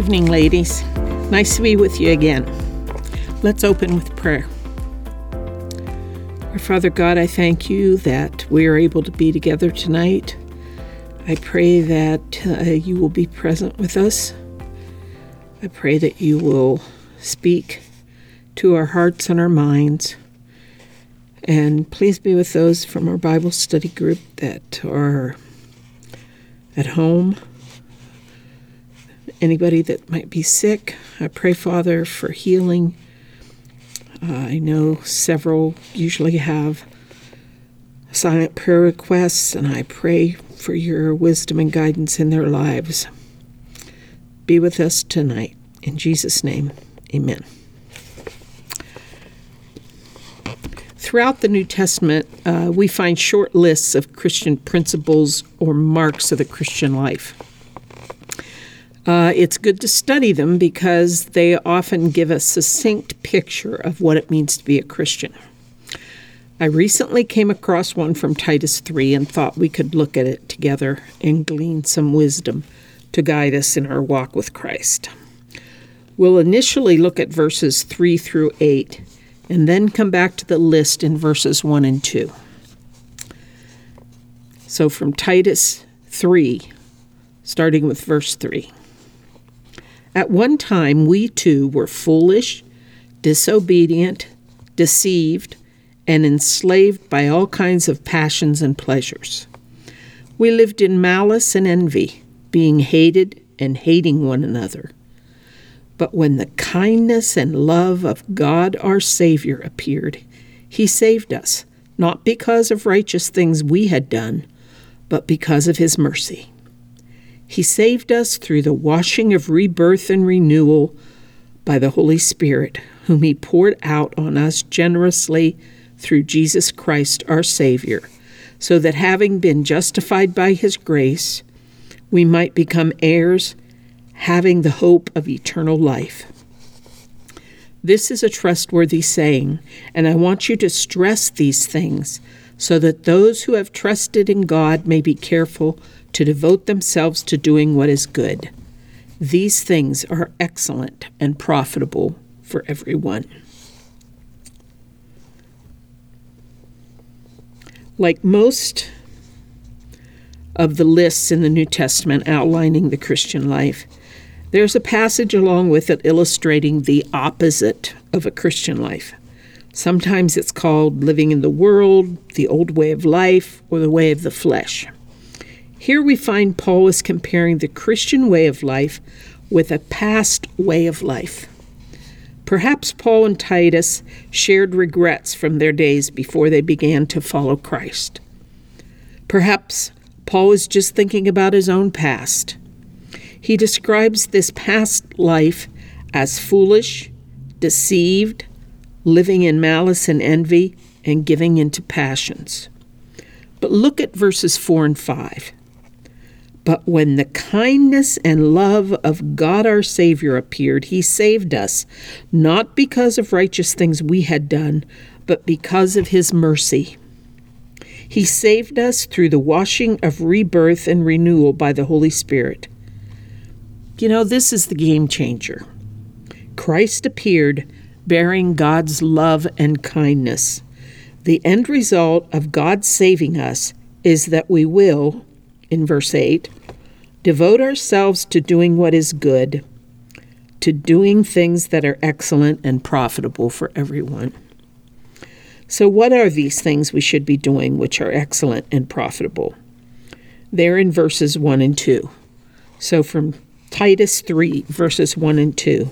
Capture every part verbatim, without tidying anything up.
evening, ladies. Nice to be with you again. Let's open with prayer. Our Father God, I thank you that we are able to be together tonight. I pray that uh, you will be present with us. I pray that you will speak to our hearts and our minds. And please be with those from our Bible study group that are at home. Anybody that might be sick, I pray, Father, for healing. Uh, I know several usually have silent prayer requests, and I pray for your wisdom and guidance in their lives. Be with us tonight. In Jesus' name, amen. Throughout the New Testament, uh, we find short lists of Christian principles or marks of the Christian life. Uh, it's good to study them because they often give a succinct picture of what it means to be a Christian. I recently came across one from Titus three and thought we could look at it together and glean some wisdom to guide us in our walk with Christ. We'll initially look at verses three through eight and then come back to the list in verses one and two. So from Titus three, starting with verse three. At one time, we too were foolish, disobedient, deceived, and enslaved by all kinds of passions and pleasures. We lived in malice and envy, being hated and hating one another. But when the kindness and love of God our Savior appeared, He saved us, not because of righteous things we had done, but because of His mercy. He saved us through the washing of rebirth and renewal by the Holy Spirit, whom He poured out on us generously through Jesus Christ our Savior, so that having been justified by His grace, we might become heirs, having the hope of eternal life. This is a trustworthy saying, and I want you to stress these things, so that those who have trusted in God may be careful to devote themselves to doing what is good. These things are excellent and profitable for everyone. Like most of the lists in the New Testament outlining the Christian life, there's a passage along with it illustrating the opposite of a Christian life. Sometimes it's called living in the world, the old way of life, or the way of the flesh. Here we find Paul is comparing the Christian way of life with a past way of life. Perhaps Paul and Titus shared regrets from their days before they began to follow Christ. Perhaps Paul is just thinking about his own past. He describes this past life as foolish, deceived, living in malice and envy, and giving into passions. But look at verses four and five. But when the kindness and love of God our Savior appeared, He saved us, not because of righteous things we had done, but because of His mercy. He saved us through the washing of rebirth and renewal by the Holy Spirit. You know, this is the game changer. Christ appeared bearing God's love and kindness. The end result of God saving us is that we will, in verse eight, devote ourselves to doing what is good, to doing things that are excellent and profitable for everyone. So what are these things we should be doing which are excellent and profitable? They're in verses one and two. So from Titus three, verses one and two.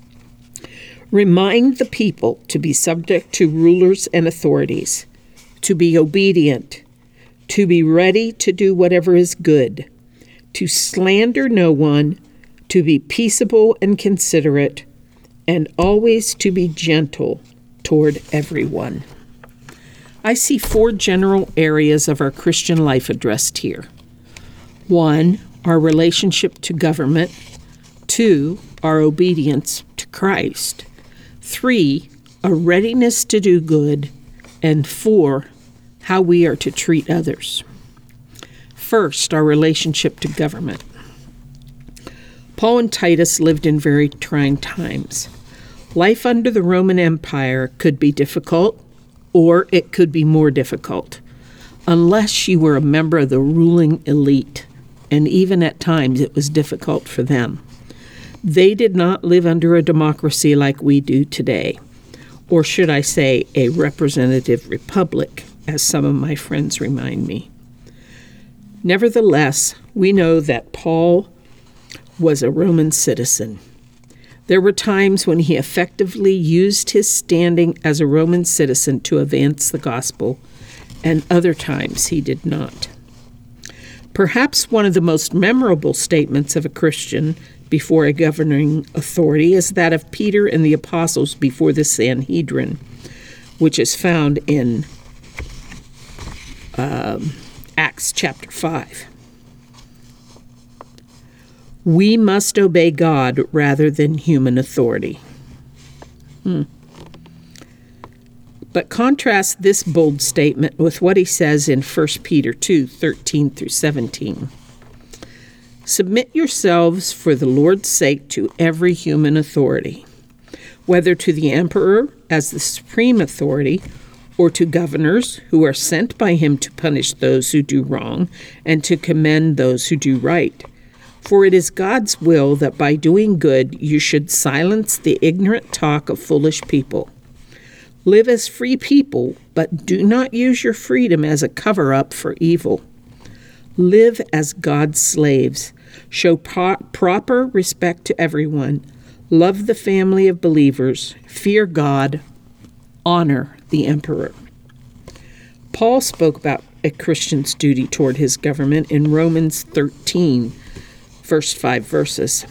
Remind the people to be subject to rulers and authorities, to be obedient, to be ready to do whatever is good, to slander no one, to be peaceable and considerate, and always to be gentle toward everyone. I see four general areas of our Christian life addressed here. One, our relationship to government. Two, our obedience to Christ. Three, a readiness to do good. And four, how we are to treat others. First, our relationship to government. Paul and Titus lived in very trying times. Life under the Roman Empire could be difficult, or it could be more difficult, unless you were a member of the ruling elite, and even at times it was difficult for them. They did not live under a democracy like we do today, or should I say a representative republic, as some of my friends remind me. Nevertheless, we know that Paul was a Roman citizen. There were times when he effectively used his standing as a Roman citizen to advance the gospel, and other times he did not. Perhaps one of the most memorable statements of a Christian before a governing authority is that of Peter and the apostles before the Sanhedrin, which is found in um, Acts chapter five. We must obey God rather than human authority. Hmm. But contrast this bold statement with what he says in First Peter two, thirteen through seventeen. Submit yourselves for the Lord's sake to every human authority, whether to the emperor as the supreme authority, or to governors who are sent by him to punish those who do wrong and to commend those who do right. For it is God's will that by doing good you should silence the ignorant talk of foolish people. Live as free people, but do not use your freedom as a cover-up for evil. Live as God's slaves. Show pro- proper respect to everyone. Love the family of believers. Fear God. Honor the emperor. Paul spoke about a Christian's duty toward his government in Romans thirteen, first five verses.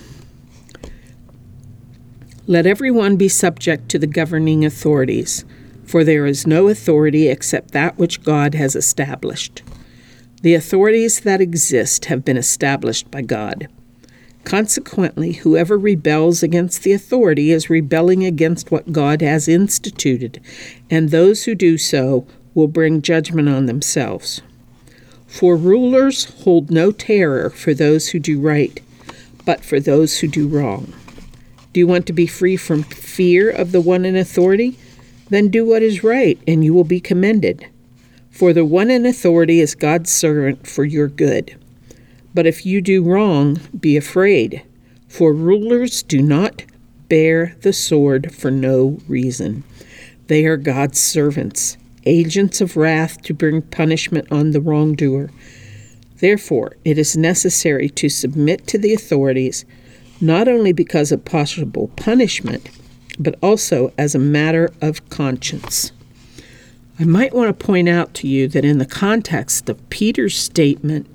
Let everyone be subject to the governing authorities, for there is no authority except that which God has established. The authorities that exist have been established by God. Consequently, whoever rebels against the authority is rebelling against what God has instituted, and those who do so will bring judgment on themselves. For rulers hold no terror for those who do right, but for those who do wrong. Do you want to be free from fear of the one in authority? Then do what is right, and you will be commended. For the one in authority is God's servant for your good. But if you do wrong, be afraid, for rulers do not bear the sword for no reason. They are God's servants, agents of wrath to bring punishment on the wrongdoer. Therefore, it is necessary to submit to the authorities, not only because of possible punishment, but also as a matter of conscience. I might want to point out to you that in the context of Peter's statement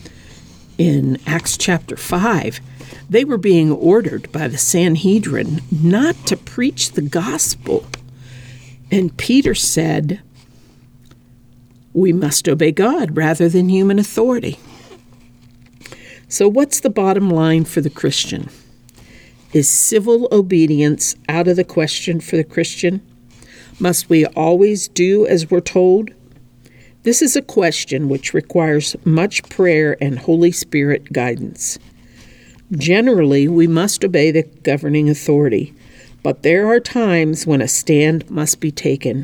in Acts chapter five, they were being ordered by the Sanhedrin not to preach the gospel. And Peter said, we must obey God rather than human authority. So what's the bottom line for the Christian? Is civil obedience out of the question for the Christian? Must we always do as we're told? This is a question which requires much prayer and Holy Spirit guidance. Generally, we must obey the governing authority, but there are times when a stand must be taken.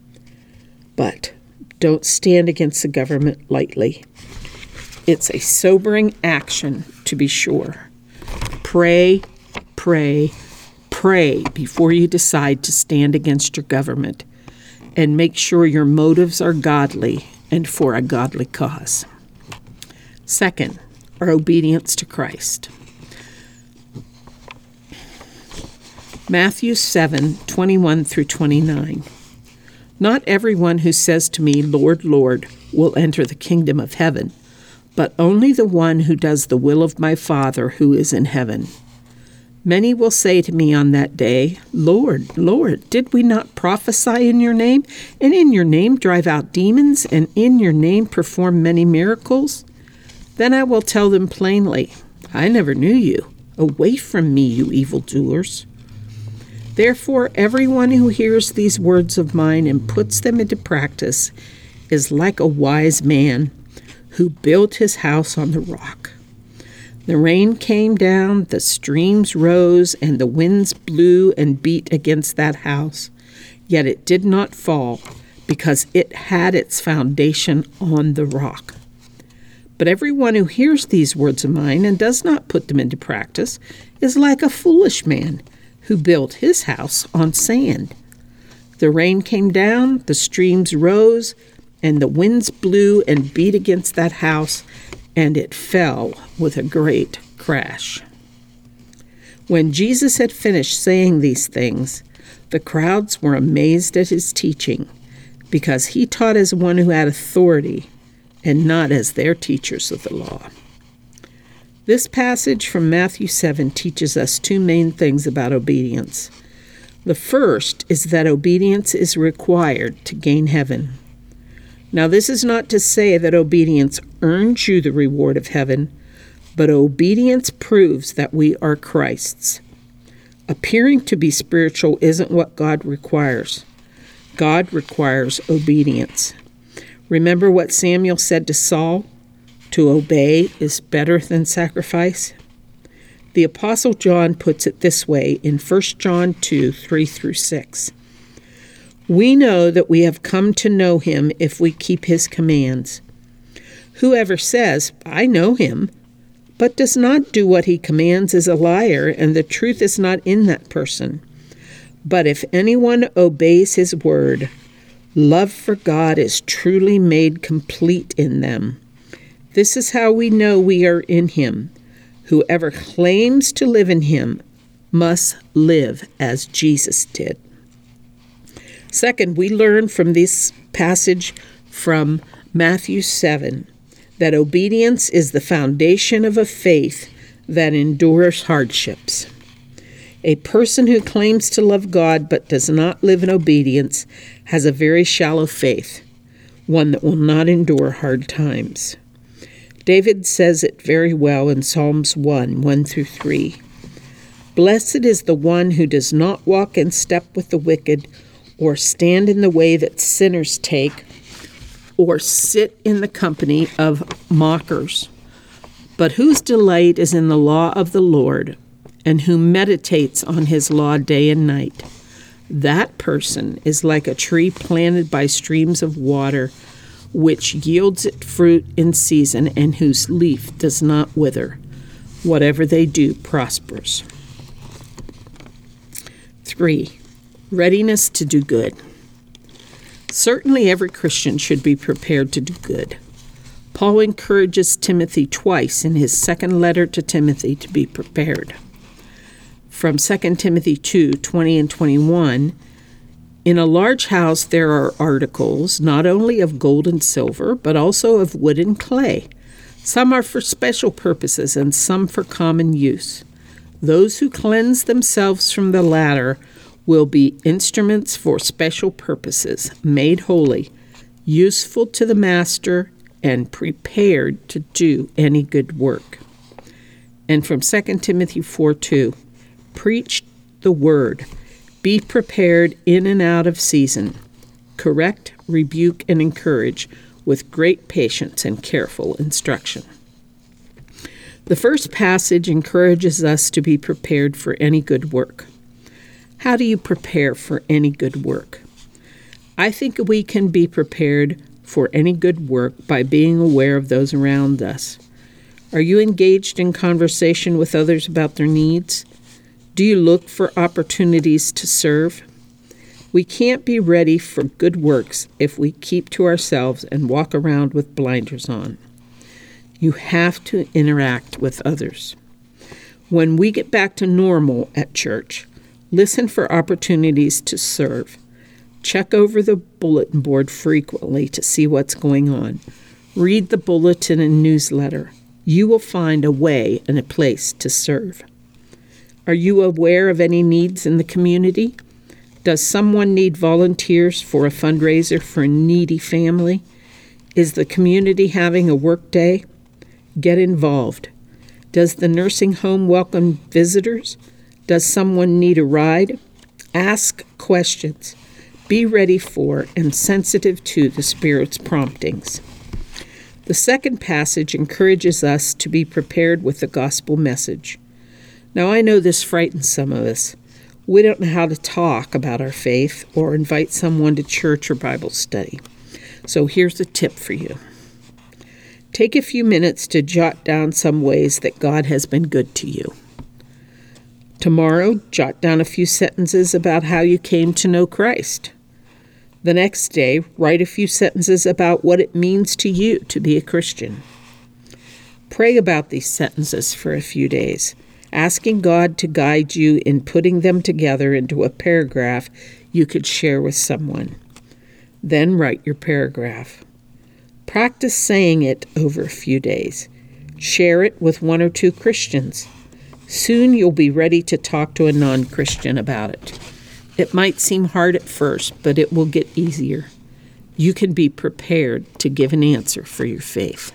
But don't stand against the government lightly. It's a sobering action, to be sure. Pray, pray, pray before you decide to stand against your government, and make sure your motives are godly and for a godly cause. Second, our obedience to Christ. Matthew seven, twenty-one through twenty-nine. Not everyone who says to me, Lord, Lord, will enter the kingdom of heaven, but only the one who does the will of my Father who is in heaven. Many will say to me on that day, Lord, Lord, did we not prophesy in your name, and in your name drive out demons, and in your name perform many miracles? Then I will tell them plainly, I never knew you. Away from me, you evildoers. Therefore, everyone who hears these words of mine and puts them into practice is like a wise man who built his house on the rock. The rain came down, the streams rose, and the winds blew and beat against that house. Yet it did not fall, because it had its foundation on the rock. But everyone who hears these words of mine and does not put them into practice is like a foolish man who built his house on sand. The rain came down, the streams rose, and the winds blew and beat against that house, and it fell with a great crash. When Jesus had finished saying these things, the crowds were amazed at his teaching, because he taught as one who had authority and not as their teachers of the law. This passage from Matthew seven teaches us two main things about obedience. The first is that obedience is required to gain heaven. Now, this is not to say that obedience earns you the reward of heaven, but obedience proves that we are Christ's. Appearing to be spiritual isn't what God requires. God requires obedience. Remember what Samuel said to Saul? To obey is better than sacrifice. The Apostle John puts it this way in First John two, three through six. We know that we have come to know him if we keep his commands. Whoever says, I know him, but does not do what he commands is a liar, and the truth is not in that person. But if anyone obeys his word, love for God is truly made complete in them. This is how we know we are in him. Whoever claims to live in him must live as Jesus did. Second, we learn from this passage from Matthew seven that obedience is the foundation of a faith that endures hardships. A person who claims to love God but does not live in obedience has a very shallow faith, one that will not endure hard times. David says it very well in Psalms one, one through three. Blessed is the one who does not walk in step with the wicked, or stand in the way that sinners take, or sit in the company of mockers, but whose delight is in the law of the Lord, and who meditates on his law day and night. That person is like a tree planted by streams of water, which yields its fruit in season, and whose leaf does not wither. Whatever they do prospers. Three, readiness to do good. Certainly every Christian should be prepared to do good. Paul encourages Timothy twice in his second letter to Timothy to be prepared. From Second Timothy two, twenty and twenty-one, in a large house there are articles not only of gold and silver, but also of wood and clay. Some are for special purposes and some for common use. Those who cleanse themselves from the latter will be instruments for special purposes, made holy, useful to the master, and prepared to do any good work. And from Second Timothy four two, preach the word. Be prepared in and out of season. Correct, rebuke, and encourage with great patience and careful instruction. The first passage encourages us to be prepared for any good work. How do you prepare for any good work? I think we can be prepared for any good work by being aware of those around us. Are you engaged in conversation with others about their needs? Do you look for opportunities to serve? We can't be ready for good works if we keep to ourselves and walk around with blinders on. You have to interact with others. When we get back to normal at church, listen for opportunities to serve. Check over the bulletin board frequently to see what's going on. Read the bulletin and newsletter. You will find a way and a place to serve. Are you aware of any needs in the community? Does someone need volunteers for a fundraiser for a needy family? Is the community having a work day? Get involved. Does the nursing home welcome visitors? Does someone need a ride? Ask questions. Be ready for and sensitive to the Spirit's promptings. The second passage encourages us to be prepared with the gospel message. Now, I know this frightens some of us. We don't know how to talk about our faith or invite someone to church or Bible study. So here's a tip for you. Take a few minutes to jot down some ways that God has been good to you. Tomorrow, jot down a few sentences about how you came to know Christ. The next day, write a few sentences about what it means to you to be a Christian. Pray about these sentences for a few days, asking God to guide you in putting them together into a paragraph you could share with someone. Then write your paragraph. Practice saying it over a few days. Share it with one or two Christians. Soon you'll be ready to talk to a non-Christian about it. It might seem hard at first, but it will get easier. You can be prepared to give an answer for your faith.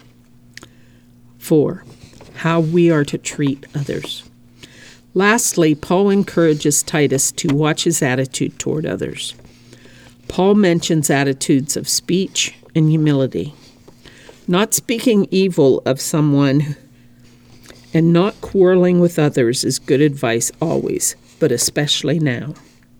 Four, how we are to treat others. Lastly, Paul encourages Titus to watch his attitude toward others. Paul mentions attitudes of speech and humility. Not speaking evil of someone and not quarreling with others is good advice always, but especially now.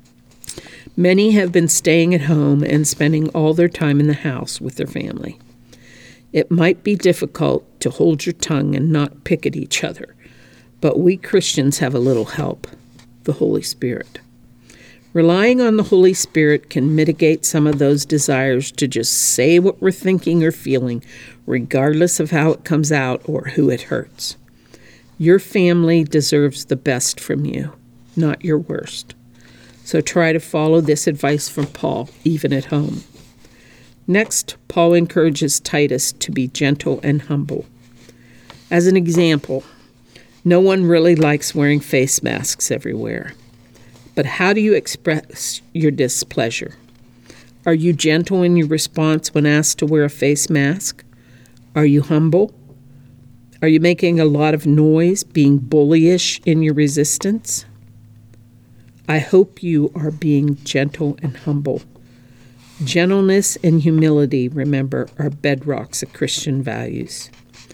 Many have been staying at home and spending all their time in the house with their family. It might be difficult to hold your tongue and not pick at each other, but we Christians have a little help, the Holy Spirit. Relying on the Holy Spirit can mitigate some of those desires to just say what we're thinking or feeling, regardless of how it comes out or who it hurts. Your family deserves the best from you, not your worst. So try to follow this advice from Paul, even at home. Next, Paul encourages Titus to be gentle and humble. As an example, no one really likes wearing face masks everywhere. But how do you express your displeasure? Are you gentle in your response when asked to wear a face mask? Are you humble? Are you making a lot of noise, being bullyish in your resistance? I hope you are being gentle and humble. Gentleness and humility, remember, are bedrocks of Christian values.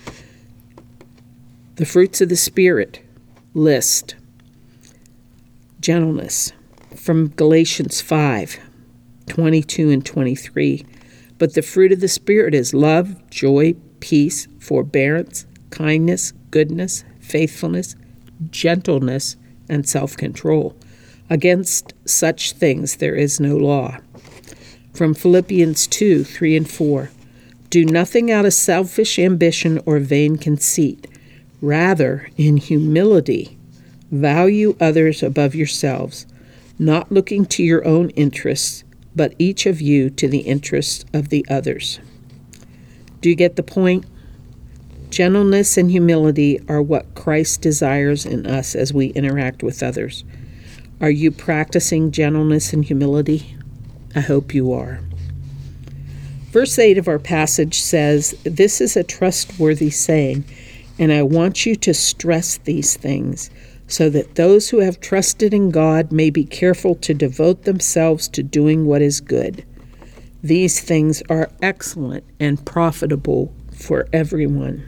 The fruits of the Spirit list. Gentleness, from Galatians five, twenty-two and twenty-three. But the fruit of the Spirit is love, joy, peace, forbearance, kindness, goodness, faithfulness, gentleness, and self-control. Against such things there is no law. From Philippians two, three and four. Do nothing out of selfish ambition or vain conceit. Rather, in humility, value others above yourselves, not looking to your own interests, but each of you to the interests of the others. Do you get the point? Gentleness and humility are what Christ desires in us as we interact with others. Are you practicing gentleness and humility? I hope you are. Verse eight of our passage says, "This is a trustworthy saying, and I want you to stress these things, so that those who have trusted in God may be careful to devote themselves to doing what is good. These things are excellent and profitable for everyone."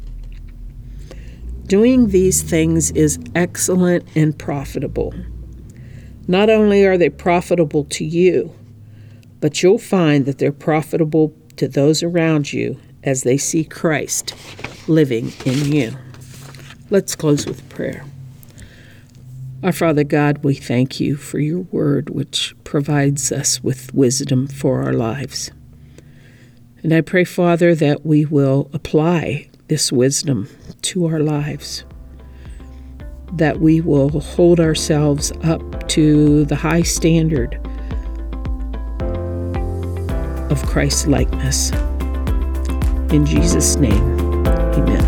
Doing these things is excellent and profitable. Not only are they profitable to you, but you'll find that they're profitable to those around you as they see Christ living in you. Let's close with prayer. Our Father God, we thank you for your word, which provides us with wisdom for our lives. And I pray, Father, that we will apply this wisdom to our lives, that we will hold ourselves up to the high standard of Christ's likeness. In Jesus' name, amen.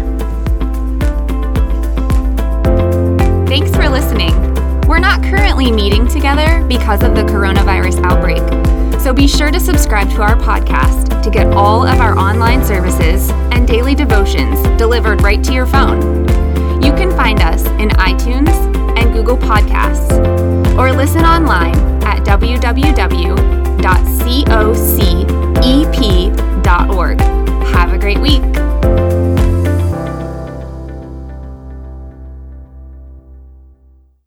Thanks for listening. We're not currently meeting together because of the coronavirus outbreak, so be sure to subscribe to our podcast to get all of our online services and daily devotions delivered right to your phone. You can find us in iTunes and Google Podcasts, or listen online at w w w dot cocep dot org. Have a great week.